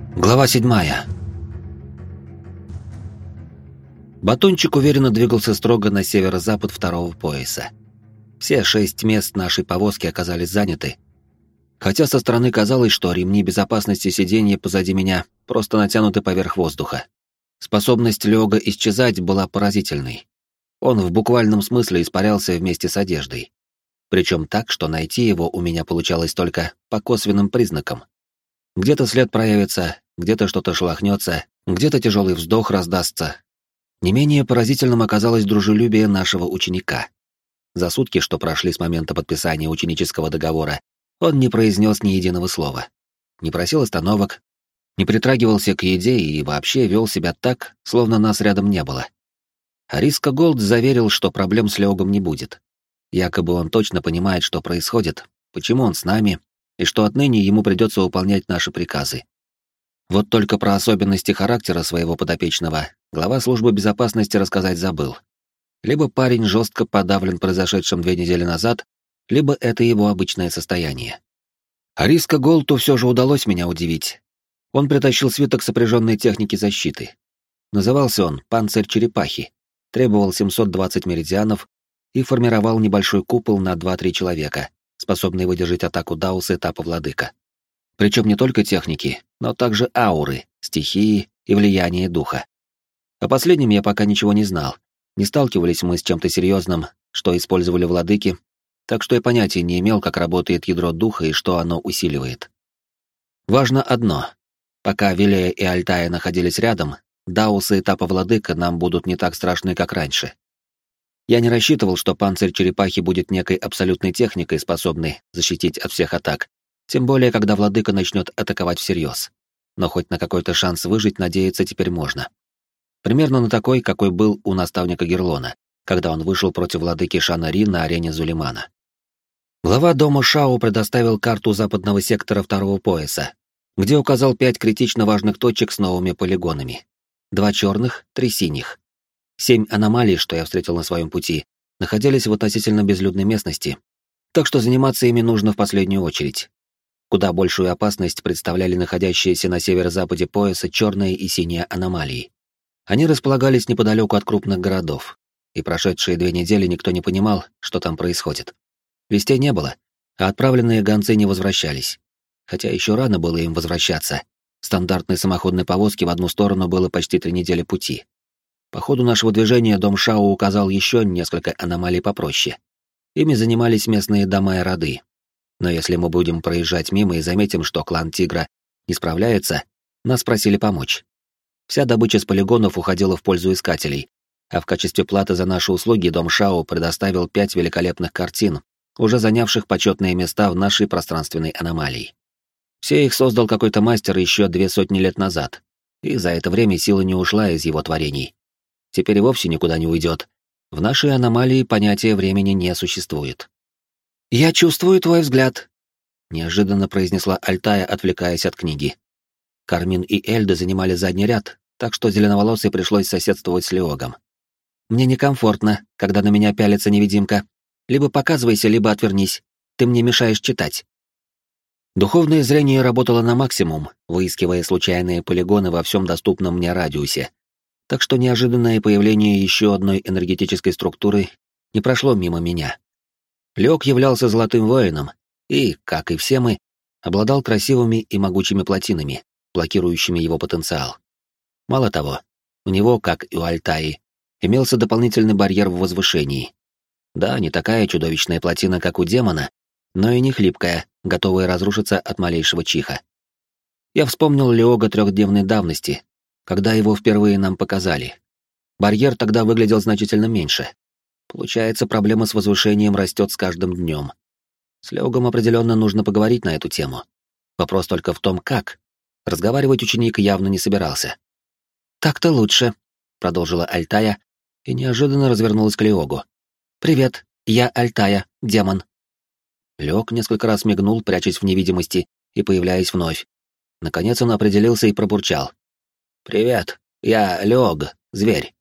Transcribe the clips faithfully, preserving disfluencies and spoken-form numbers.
Глава седьмая. Батончик уверенно двигался строго на северо-запад второго пояса. Все шесть мест нашей повозки оказались заняты, хотя со стороны казалось, что ремни безопасности сиденья позади меня просто натянуты поверх воздуха. Способность Лёга исчезать была поразительной. Он в буквальном смысле испарялся вместе с одеждой. Причем так, что найти его у меня получалось только по косвенным признакам. Где-то след проявится, где-то что-то шелохнется, где-то тяжелый вздох раздастся. Не менее поразительным оказалось дружелюбие нашего ученика. За сутки, что прошли с момента подписания ученического договора, он не произнес ни единого слова. Не просил остановок, не притрагивался к еде и вообще вел себя так, словно нас рядом не было. Ариска Голд заверил, что проблем с Лёгом не будет. Якобы он точно понимает, что происходит, почему он с нами, и что отныне ему придется выполнять наши приказы. Вот только про особенности характера своего подопечного глава службы безопасности рассказать забыл. Либо парень жестко подавлен произошедшим две недели назад, либо это его обычное состояние. Ариска Голту все же удалось меня удивить. Он притащил свиток сопряженной техники защиты. Назывался он «Панцирь черепахи», требовал семьсот двадцать меридианов и формировал небольшой купол на два-три человека, способный выдержать атаку Даус этапа Владыка. Причем не только техники, но также ауры, стихии и влияние духа. О последнем я пока ничего не знал. Не сталкивались мы с чем-то серьезным, что использовали владыки, так что я понятия не имел, как работает ядро духа и что оно усиливает. Важно одно. Пока Вилея и Альтая находились рядом, Даусы этапа Владыка нам будут не так страшны, как раньше. Я не рассчитывал, что панцирь черепахи будет некой абсолютной техникой, способной защитить от всех атак, тем более, когда Владыка начнет атаковать всерьез. Но хоть на какой-то шанс выжить надеяться теперь можно. Примерно на такой, какой был у наставника Герлона, когда он вышел против владыки Шанари на арене Зулимана. Глава дома Шао предоставил карту западного сектора второго пояса, где указал пять критично важных точек с новыми полигонами. Два черных, три синих. Семь аномалий, что я встретил на своем пути, находились в относительно безлюдной местности, так что заниматься ими нужно в последнюю очередь. Куда большую опасность представляли находящиеся на северо-западе пояса черные и синие аномалии. Они располагались неподалеку от крупных городов, и прошедшие две недели никто не понимал, что там происходит. Вестей не было, а отправленные гонцы не возвращались. Хотя еще рано было им возвращаться. Стандартной самоходной повозки в одну сторону было почти три недели пути. По ходу нашего движения дом Шао указал еще несколько аномалий попроще. Ими занимались местные дома и роды. Но если мы будем проезжать мимо и заметим, что клан Тигра не справляется, нас просили помочь. Вся добыча с полигонов уходила в пользу искателей, а в качестве платы за наши услуги дом Шао предоставил пять великолепных картин, уже занявших почетные места в нашей пространственной аномалии. Все их создал какой-то мастер еще две сотни лет назад, и за это время сила не ушла из его творений. Теперь и вовсе никуда не уйдет. В нашей аномалии понятия времени не существует. «Я чувствую твой взгляд», — неожиданно произнесла Альтая, отвлекаясь от книги. Кармин и Эльда занимали задний ряд, так что зеленоволосой пришлось соседствовать с Леогом. «Мне некомфортно, когда на меня пялится невидимка. Либо показывайся, либо отвернись. Ты мне мешаешь читать». Духовное зрение работало на максимум, выискивая случайные полигоны во всем доступном мне радиусе. Так что неожиданное появление еще одной энергетической структуры не прошло мимо меня. Леог являлся золотым воином и, как и все мы, обладал красивыми и могучими плотинами, блокирующими его потенциал. Мало того, у него, как и у Альтаи, имелся дополнительный барьер в возвышении. Да, не такая чудовищная плотина, как у демона, но и не хлипкая, готовая разрушиться от малейшего чиха. Я вспомнил Леога трехдневной давности, когда его впервые нам показали. Барьер тогда выглядел значительно меньше. Получается, проблема с возвышением растет с каждым днем. С Леогом определенно нужно поговорить на эту тему. Вопрос только в том, как. Разговаривать ученик явно не собирался. «Так-то лучше», — продолжила Альтая и неожиданно развернулась к Леогу. «Привет, я Альтая, демон». Леог несколько раз мигнул, прячась в невидимости и появляясь вновь. Наконец он определился и пробурчал. «Привет, я Леог, зверь».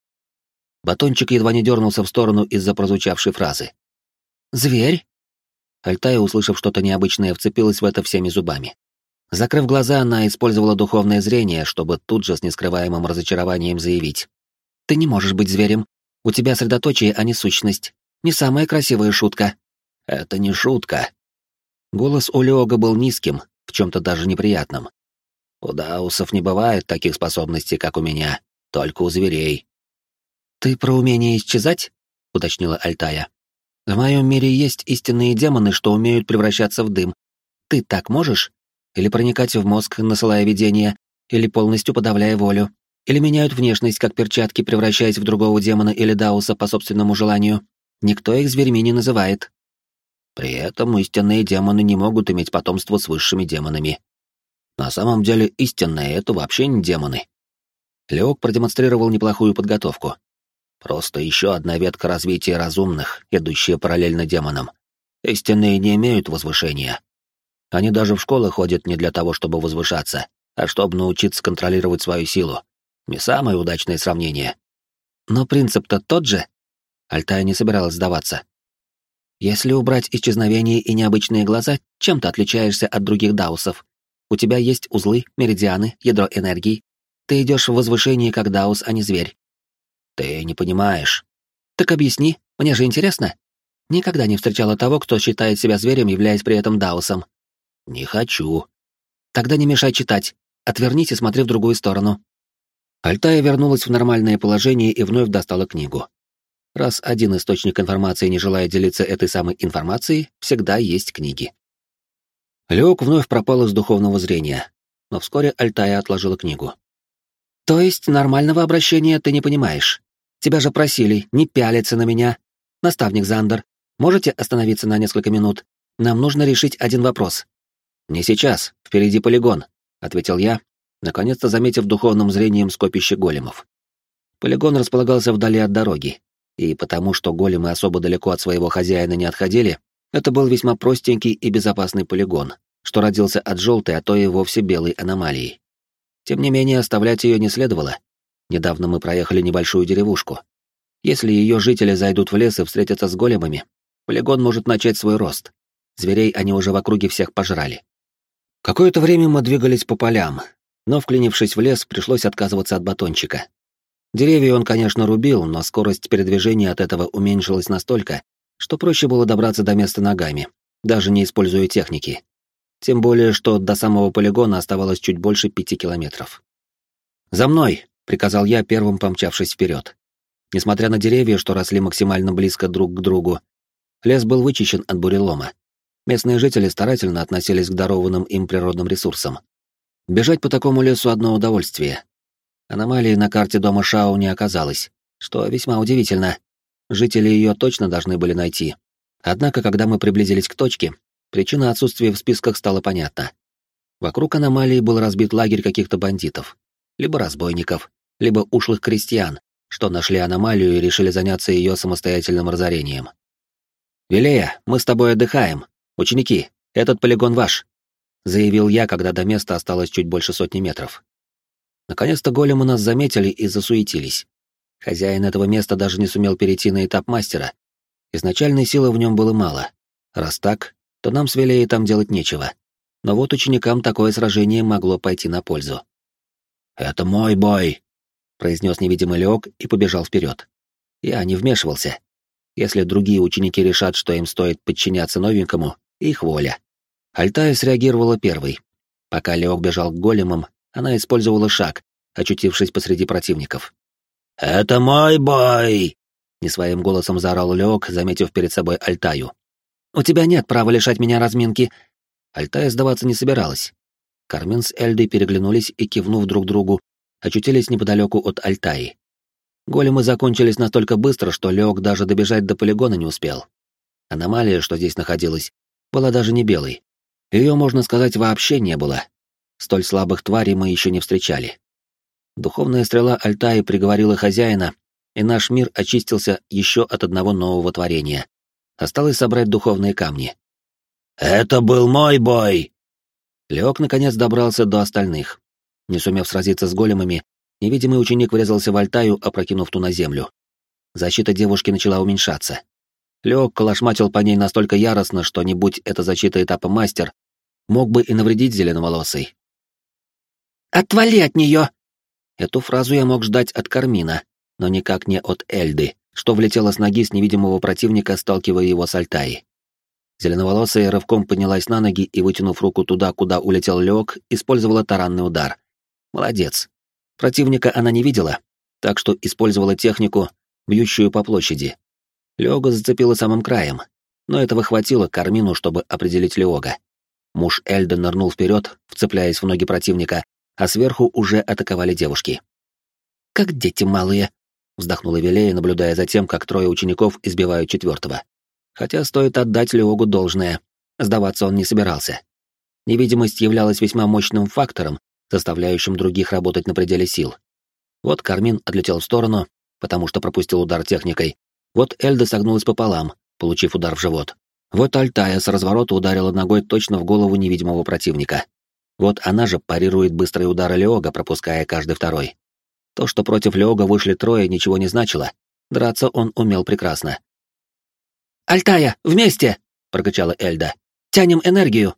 Батончик едва не дернулся в сторону из-за прозвучавшей фразы. «Зверь?» Альтая, услышав что-то необычное, вцепилась в это всеми зубами. Закрыв глаза, она использовала духовное зрение, чтобы тут же с нескрываемым разочарованием заявить. «Ты не можешь быть зверем. У тебя средоточие, а не сущность. Не самая красивая шутка». «Это не шутка». Голос у Леога был низким, в чем-то даже неприятным. «У даусов не бывает таких способностей, как у меня, только у зверей». «Ты про умение исчезать?» — уточнила Альтая. «В моем мире есть истинные демоны, что умеют превращаться в дым. Ты так можешь? Или проникать в мозг, насылая видения, или полностью подавляя волю, или меняют внешность, как перчатки, превращаясь в другого демона или дауса по собственному желанию. Никто их зверьми не называет». При этом истинные демоны не могут иметь потомство с высшими демонами. На самом деле истинные — это вообще не демоны. Леок продемонстрировал неплохую подготовку. Просто еще одна ветка развития разумных, идущая параллельно демонам. Истинные не имеют возвышения. Они даже в школы ходят не для того, чтобы возвышаться, а чтобы научиться контролировать свою силу. Не самое удачное сравнение. Но принцип-то тот же. Альтая не собиралась сдаваться. Если убрать исчезновение и необычные глаза, чем ты отличаешься от других даусов? У тебя есть узлы, меридианы, ядро энергии. Ты идешь в возвышение как даус, а не зверь. Ты не понимаешь. Так объясни, мне же интересно. Никогда не встречала того, кто считает себя зверем, являясь при этом даусом. Не хочу. Тогда не мешай читать. Отвернись и смотри в другую сторону. Альтая вернулась в нормальное положение и вновь достала книгу. Раз один источник информации не желает делиться этой самой информацией, всегда есть книги. Леок вновь пропал из духовного зрения, но вскоре Альтая отложила книгу. «То есть нормального обращения ты не понимаешь? Тебя же просили не пялиться на меня. Наставник Зандер, можете остановиться на несколько минут? Нам нужно решить один вопрос». «Не сейчас, впереди полигон», — ответил я, наконец-то заметив духовным зрением скопище големов. Полигон располагался вдали от дороги, и потому что големы особо далеко от своего хозяина не отходили, это был весьма простенький и безопасный полигон, что родился от желтой, а то и вовсе белой аномалии. Тем не менее, оставлять ее не следовало. Недавно мы проехали небольшую деревушку. Если ее жители зайдут в лес и встретятся с големами, полигон может начать свой рост. Зверей они уже в округе всех пожрали. Какое-то время мы двигались по полям, но, вклинившись в лес, пришлось отказываться от батончика. Деревья он, конечно, рубил, но скорость передвижения от этого уменьшилась настолько, что проще было добраться до места ногами, даже не используя техники. Тем более, что до самого полигона оставалось чуть больше пяти километров. «За мной!» — приказал я, первым помчавшись вперед. Несмотря на деревья, что росли максимально близко друг к другу, лес был вычищен от бурелома. Местные жители старательно относились к дарованным им природным ресурсам. Бежать по такому лесу — одно удовольствие. Аномалии на карте дома Шао не оказалось, что весьма удивительно. Жители ее точно должны были найти. Однако, когда мы приблизились к точке, причина отсутствия в списках стала понятна. Вокруг аномалии был разбит лагерь каких-то бандитов, либо разбойников, либо ушлых крестьян, что нашли аномалию и решили заняться ее самостоятельным разорением. «Вилея, мы с тобой отдыхаем. Ученики, этот полигон ваш», — заявил я, когда до места осталось чуть больше сотни метров. Наконец-то големы нас заметили и засуетились. Хозяин этого места даже не сумел перейти на этап мастера. Изначальной силы в нем было мало. Раз так, то нам с Вилеей там делать нечего. Но вот ученикам такое сражение могло пойти на пользу. «Это мой бой», — произнес невидимый Леок и побежал вперед. Я не вмешивался. Если другие ученики решат, что им стоит подчиняться новенькому, их воля. Альтая среагировала первой. Пока Леок бежал к големам, она использовала шаг, очутившись посреди противников. «Это мой бой!» — не своим голосом заорал Леок, заметив перед собой Альтаю. «У тебя нет права лишать меня разминки!» Альтая сдаваться не собиралась. Кармен с Эльдой переглянулись и, кивнув друг другу, очутились неподалеку от Альтаи. Големы закончились настолько быстро, что Леок даже добежать до полигона не успел. Аномалия, что здесь находилась, была даже не белой. Ее, можно сказать, вообще не было. Столь слабых тварей мы еще не встречали. Духовная стрела Альтаи приговорила хозяина, и наш мир очистился еще от одного нового творения. Осталось собрать духовные камни. «Это был мой бой!» Леок наконец добрался до остальных. Не сумев сразиться с големами, невидимый ученик врезался в Альтаю, опрокинув ту на землю. Защита девушки начала уменьшаться. Леок колошматил по ней настолько яростно, что не будь это защита этапа мастер, мог бы и навредить зеленоволосой. «Отвали от нее!» Эту фразу я мог ждать от Кармина, но никак не от Эльды, что влетела с ноги с невидимого противника, сталкивая его с Альтаи. Зеленоволосая рывком поднялась на ноги и, вытянув руку туда, куда улетел Леок, использовала таранный удар. Молодец. Противника она не видела, так что использовала технику, бьющую по площади. Леога зацепила самым краем, но этого хватило Кармину, чтобы определить Леога. Муж Эльды нырнул вперед, вцепляясь в ноги противника, а сверху уже атаковали девушки. «Как дети малые», — вздохнула Велея, наблюдая за тем, как трое учеников избивают четвертого. Хотя стоит отдать Леогу должное, сдаваться он не собирался. Невидимость являлась весьма мощным фактором, заставляющим других работать на пределе сил. Вот Кармин отлетел в сторону, потому что пропустил удар техникой. Вот Эльда согнулась пополам, получив удар в живот. Вот Альтая с разворота ударила ногой точно в голову невидимого противника. Вот она же парирует быстрые удары Леога, пропуская каждый второй. То, что против Леога вышли трое, ничего не значило. Драться он умел прекрасно. «Альтая, вместе!» — прокричала Эльда. «Тянем энергию!»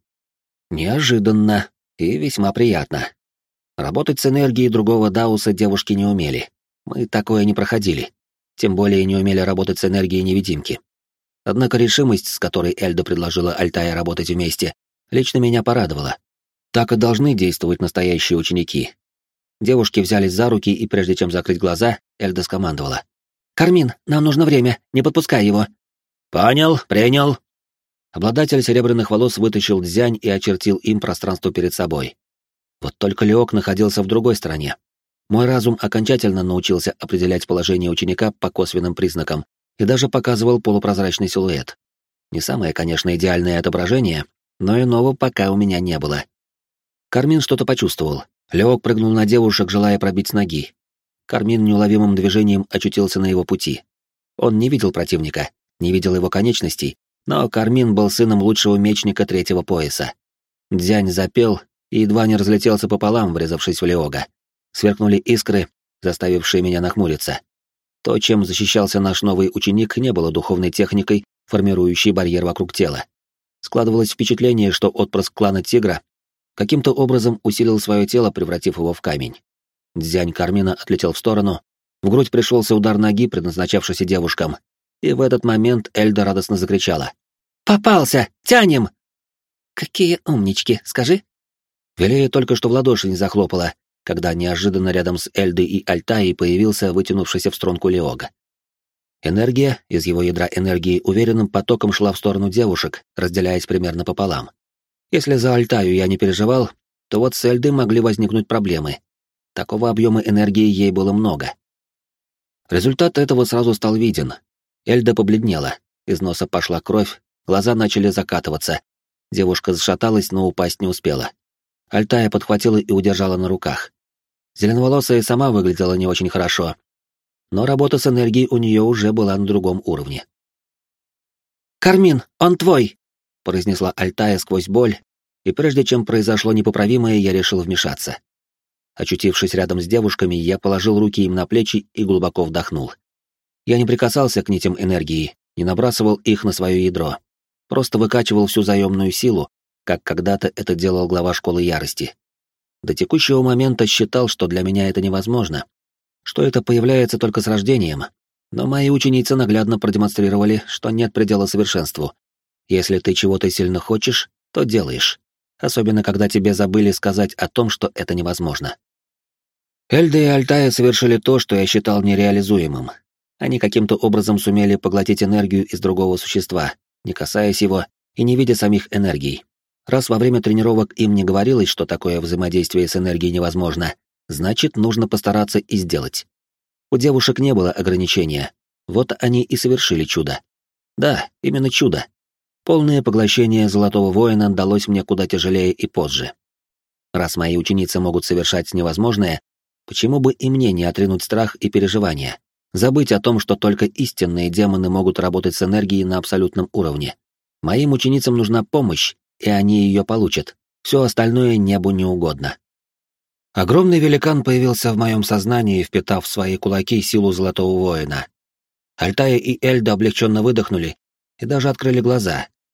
Неожиданно и весьма приятно. Работать с энергией другого Дауса девушки не умели. Мы такое не проходили. Тем более не умели работать с энергией невидимки. Однако решимость, с которой Эльда предложила Альтае работать вместе, лично меня порадовала. Так и должны действовать настоящие ученики. Девушки взялись за руки, и прежде чем закрыть глаза, Эльда скомандовала. «Кармин, нам нужно время, не подпускай его!» «Понял, принял». Обладатель серебряных волос вытащил дзянь и очертил им пространство перед собой. Вот только Леок находился в другой стороне. Мой разум окончательно научился определять положение ученика по косвенным признакам и даже показывал полупрозрачный силуэт. Не самое, конечно, идеальное отображение, но иного пока у меня не было. Кармин что-то почувствовал. Леок прыгнул на девушек, желая пробить с ноги. Кармин неуловимым движением очутился на его пути. Он не видел противника, не видел его конечностей, но Кармин был сыном лучшего мечника третьего пояса. Дзянь запел и едва не разлетелся пополам, врезавшись в Леога. Сверкнули искры, заставившие меня нахмуриться. То, чем защищался наш новый ученик, не было духовной техникой, формирующей барьер вокруг тела. Складывалось впечатление, что отпрыск клана Тигра каким-то образом усилил свое тело, превратив его в камень. Дзянь Кармина отлетел в сторону, в грудь пришелся удар ноги, предназначавшийся девушкам, и в этот момент Эльда радостно закричала. «Попался! Тянем!» «Какие умнички, скажи!» Велея только что в ладоши не захлопала, когда неожиданно рядом с Эльдой и Альтаей появился вытянувшийся в струнку Леога. Энергия из его ядра энергии уверенным потоком шла в сторону девушек, разделяясь примерно пополам. Если за Альтаю я не переживал, то вот с Эльдой могли возникнуть проблемы. Такого объема энергии ей было много. Результат этого сразу стал виден. Эльда побледнела, из носа пошла кровь, глаза начали закатываться. Девушка зашаталась, но упасть не успела. Альтая подхватила и удержала на руках. Зеленоволосая сама выглядела не очень хорошо, но работа с энергией у нее уже была на другом уровне. «Кармин, он твой!» — произнесла Альтая сквозь боль, и прежде чем произошло непоправимое, я решил вмешаться. Очутившись рядом с девушками, я положил руки им на плечи и глубоко вдохнул. Я не прикасался к нитям энергии, не набрасывал их на свое ядро, просто выкачивал всю заемную силу, как когда-то это делал глава школы ярости. До текущего момента считал, что для меня это невозможно, что это появляется только с рождением, но мои ученицы наглядно продемонстрировали, что нет предела совершенству. Если ты чего-то сильно хочешь, то делаешь, особенно когда тебе забыли сказать о том, что это невозможно. Эльда и Альтая совершили то, что я считал нереализуемым. Они каким-то образом сумели поглотить энергию из другого существа, не касаясь его и не видя самих энергий. Раз во время тренировок им не говорилось, что такое взаимодействие с энергией невозможно, значит, нужно постараться и сделать. У девушек не было ограничения, вот они и совершили чудо. Да, именно чудо. Полное поглощение Золотого Воина далось мне куда тяжелее и позже. Раз мои ученицы могут совершать невозможное, почему бы и мне не отринуть страх и переживания? Забыть о том, что только истинные демоны могут работать с энергией на абсолютном уровне. Моим ученицам нужна помощь, и они ее получат. Все остальное небу не угодно. Огромный великан появился в моем сознании, впитав в свои кулаки силу Золотого Воина. Альтая и Эльда облегченно выдохнули и даже открыли глаза.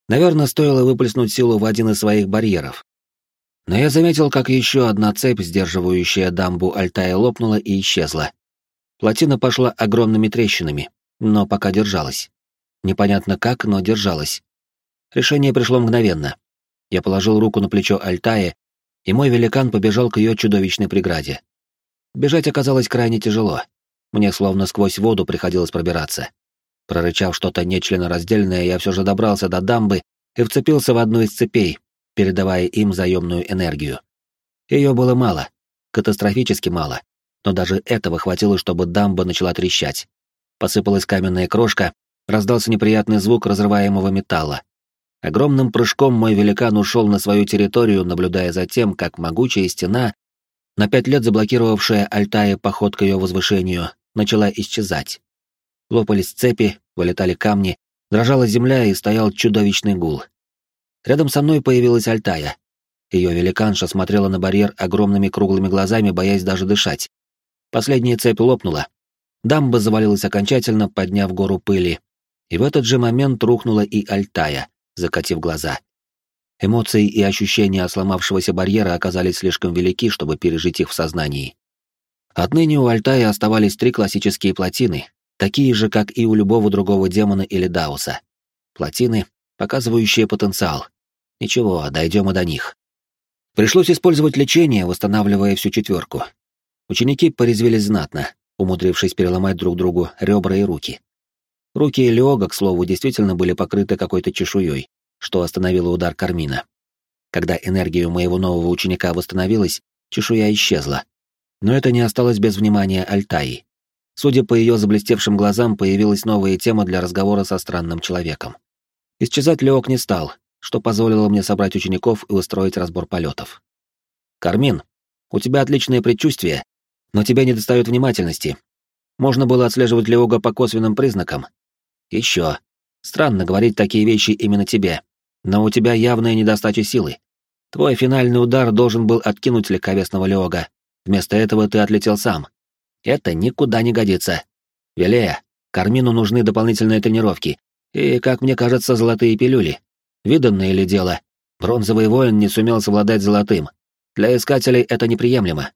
Наверное, стоило выплеснуть силу в один из своих барьеров. Но я заметил, как еще одна цепь, сдерживающая дамбу Альтая, лопнула и исчезла. Плотина пошла огромными трещинами, но пока держалась. Непонятно как, но держалась. Решение пришло мгновенно. Я положил руку на плечо Альтая, и мой великан побежал к ее чудовищной преграде. Бежать оказалось крайне тяжело. Мне словно сквозь воду приходилось пробираться. Прорычав что-то нечленораздельное, я все же добрался до дамбы и вцепился в одну из цепей, передавая им заемную энергию. Ее было мало, катастрофически мало, но даже этого хватило, чтобы дамба начала трещать. Посыпалась каменная крошка, раздался неприятный звук разрываемого металла. Огромным прыжком мой великан ушел на свою территорию, наблюдая за тем, как могучая стена, на пять лет заблокировавшая Альтая поход к ее возвышению, начала исчезать. Лопались цепи, вылетали камни, дрожала земля и стоял чудовищный гул. Рядом со мной появилась Альтая. Ее великанша смотрела на барьер огромными круглыми глазами, боясь даже дышать. Последняя цепь лопнула. Дамба завалилась окончательно, подняв гору пыли. И в этот же момент рухнула и Альтая, закатив глаза. Эмоции и ощущения сломавшегося барьера оказались слишком велики, чтобы пережить их в сознании. Отныне у Альтая оставались три классические плотины, такие же, как и у любого другого демона или даоса. Плотины, показывающие потенциал. Ничего, дойдем и до них. Пришлось использовать лечение, восстанавливая всю четверку. Ученики порезвились знатно, умудрившись переломать друг другу ребра и руки. Руки Леога, к слову, действительно были покрыты какой-то чешуей, что остановило удар Кармина. Когда энергия у моего нового ученика восстановилась, чешуя исчезла. Но это не осталось без внимания Альтаи. Судя по ее заблестевшим глазам, появилась новая тема для разговора со странным человеком. Исчезать Леог не стал, что позволило мне собрать учеников и устроить разбор полетов. «Кармин, у тебя отличное предчувствие, но тебе недостает внимательности. Можно было отслеживать Леога по косвенным признакам. Еще. Странно говорить такие вещи именно тебе, но у тебя явная недостача силы. Твой финальный удар должен был откинуть легковесного Леога. Вместо этого ты отлетел сам. Это никуда не годится. Велея, Кармину нужны дополнительные тренировки и, как мне кажется, золотые пилюли. Виданное ли дело? Бронзовый воин не сумел совладать золотым. Для искателей это неприемлемо.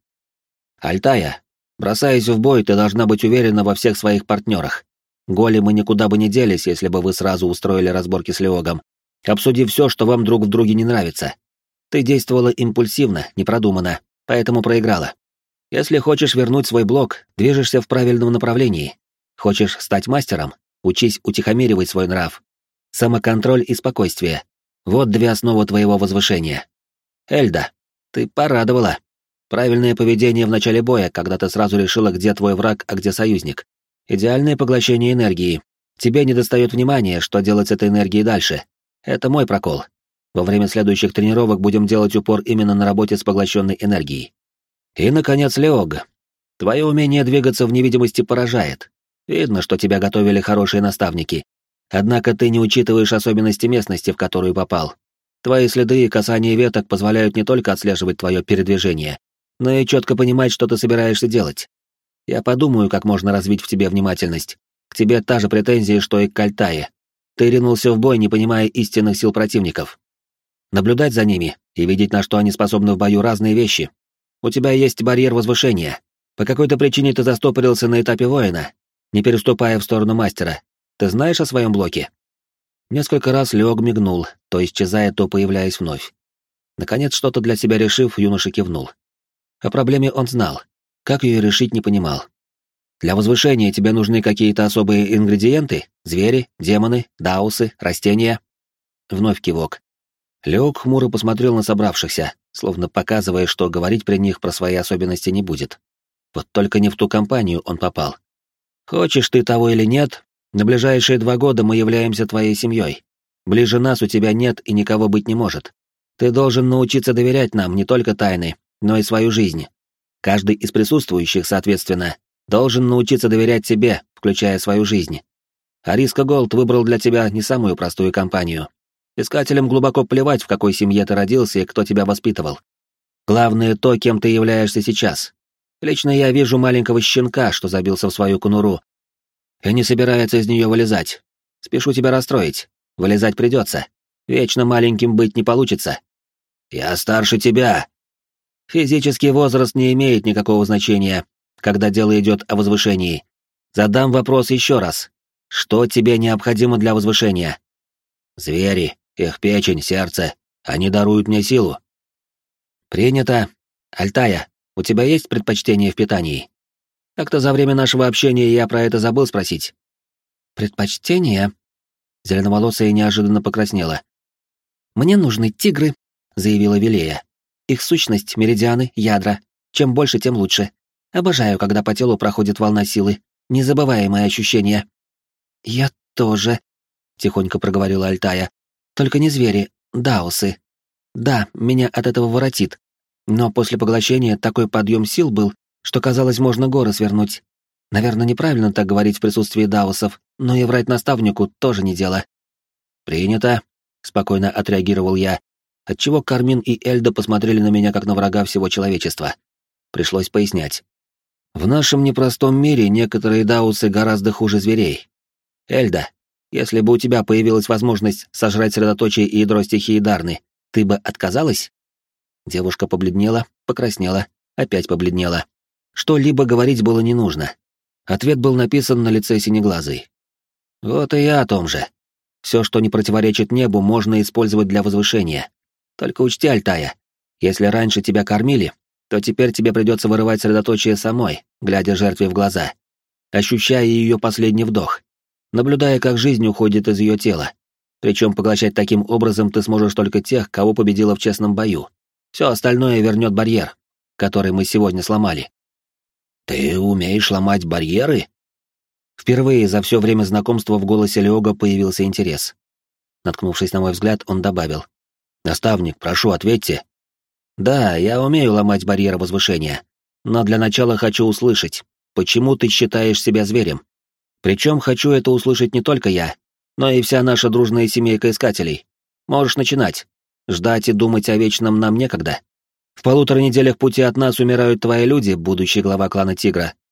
Альтая, бросаясь в бой, ты должна быть уверена во всех своих партнерах. Големы никуда бы не делись, если бы вы сразу устроили разборки с Леогом, обсудив все, что вам друг в друге не нравится. Ты действовала импульсивно, непродуманно, поэтому проиграла. Если хочешь вернуть свой блок, движешься в правильном направлении. Хочешь стать мастером, учись утихомиривать свой нрав. Самоконтроль и спокойствие. Вот две основы твоего возвышения. Эльда, ты порадовала. Правильное поведение в начале боя, когда ты сразу решила, где твой враг, а где союзник. Идеальное поглощение энергии. Тебе недостает внимания, что делать с этой энергией дальше. Это мой прокол. Во время следующих тренировок будем делать упор именно на работе с поглощенной энергией. И, наконец, Леог. Твое умение двигаться в невидимости поражает. Видно, что тебя готовили хорошие наставники. Однако ты не учитываешь особенности местности, в которую попал. Твои следы и касания веток позволяют не только отслеживать твое передвижение, но и четко понимать, что ты собираешься делать. Я подумаю, как можно развить в тебе внимательность. К тебе та же претензия, что и к Альтае. Ты ринулся в бой, не понимая истинных сил противников. Наблюдать за ними и видеть, на что они способны в бою, разные вещи. У тебя есть барьер возвышения. По какой-то причине ты застопорился на этапе воина, не переступая в сторону мастера. Ты знаешь о своем блоке?» Несколько раз Леог мигнул, то исчезая, то появляясь вновь. Наконец, что-то для себя решив, юноша кивнул. О проблеме он знал. Как ее решить, не понимал. Для возвышения тебе нужны какие-то особые ингредиенты? Звери, демоны, даосы, растения? Вновь кивок. Леог хмуро посмотрел на собравшихся, словно показывая, что говорить при них про свои особенности не будет. Вот только не в ту компанию он попал. Хочешь ты того или нет, на ближайшие два года мы являемся твоей семьей. Ближе нас у тебя нет и никого быть не может. Ты должен научиться доверять нам не только тайны, но и свою жизнь. Каждый из присутствующих, соответственно, должен научиться доверять себе, включая свою жизнь. Ариска Голд выбрал для тебя не самую простую компанию. Искателям глубоко плевать, в какой семье ты родился и кто тебя воспитывал. Главное то, кем ты являешься сейчас. Лично я вижу маленького щенка, что забился в свою конуру, и не собирается из нее вылезать. Спешу тебя расстроить. Вылезать придется. Вечно маленьким быть не получится. Я старше тебя. Физический возраст не имеет никакого значения, когда дело идет о возвышении. Задам вопрос еще раз. Что тебе необходимо для возвышения? Звери, их печень, сердце, они даруют мне силу. Принято. Альтая, у тебя есть предпочтение в питании? Как-то за время нашего общения я про это забыл спросить. Предпочтение? Зеленоволосая неожиданно покраснела. Мне нужны тигры, заявила Вилея. Их сущность — меридианы, ядра. Чем больше, тем лучше. Обожаю, когда по телу проходит волна силы. Незабываемое ощущение. Я тоже, тихонько проговорила Альтая. Только не звери, даосы. Да, меня от этого воротит. Но после поглощения такой подъем сил был, что казалось, можно горы свернуть. Наверное, неправильно так говорить в присутствии даосов, но и врать наставнику тоже не дело. Принято, спокойно отреагировал я, отчего Кармин и Эльда посмотрели на меня как на врага всего человечества. Пришлось пояснять. В нашем непростом мире некоторые даусы гораздо хуже зверей. Эльда, если бы у тебя появилась возможность сожрать средоточие и ядро стихии Дарны, ты бы отказалась? Девушка побледнела, покраснела, опять побледнела. Что-либо говорить было не нужно. Ответ был написан на лице синеглазой. Вот и я о том же. Все, что не противоречит небу, можно использовать для возвышения. Только учти, Альтая, если раньше тебя кормили, то теперь тебе придется вырывать средоточие самой, глядя жертве в глаза, ощущая ее последний вдох, наблюдая, как жизнь уходит из ее тела. Причем поглощать таким образом ты сможешь только тех, кого победила в честном бою. Все остальное вернет барьер, который мы сегодня сломали. Ты умеешь ломать барьеры? Впервые за все время знакомства в голосе Леога появился интерес. Наткнувшись на мой взгляд, он добавил. «Наставник, прошу, ответьте». «Да, я умею ломать барьеры возвышения, но для начала хочу услышать, почему ты считаешь себя зверем? Причем хочу это услышать не только я, но и вся наша дружная семейка искателей. Можешь начинать. Ждать и думать о вечном нам некогда. В полутора неделях пути от нас умирают твои люди, будущий глава клана Тигра,